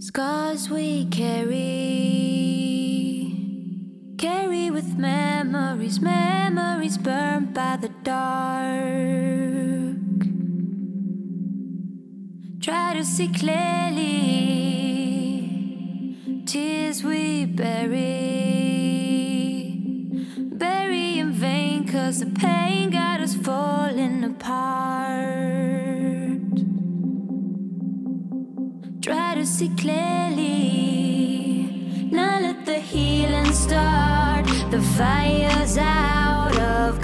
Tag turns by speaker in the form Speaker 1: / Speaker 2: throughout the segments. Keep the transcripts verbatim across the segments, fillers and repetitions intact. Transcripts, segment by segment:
Speaker 1: Scars we carry, carry with memories, memories burned by the dark. Try to see clearly, tears we bury, bury in vain, 'cause the pain got us falling apart. Try to see clearly, now let the healing start. The fire's out of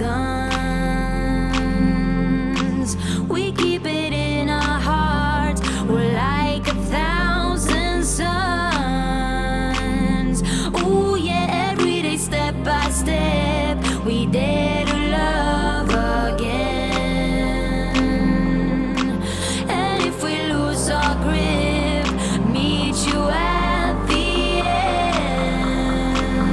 Speaker 1: guns, we keep it in our hearts. We're like a thousand suns. Ooh yeah, every day step by step, we dare to love again. And if we lose our grip, you at the end.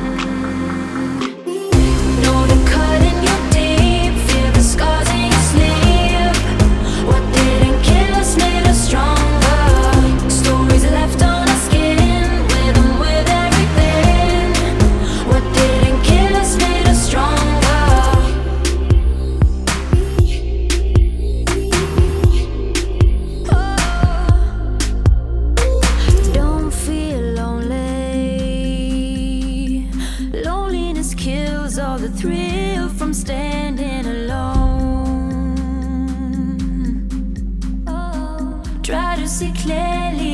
Speaker 1: Know the cut in your deep, feel the scars in your sleep. What didn't kill us made us stronger. Stories left on our skin, with them, with everything. What didn't kill us made us stronger. Kills all the thrill from standing alone. Oh. Try to see clearly,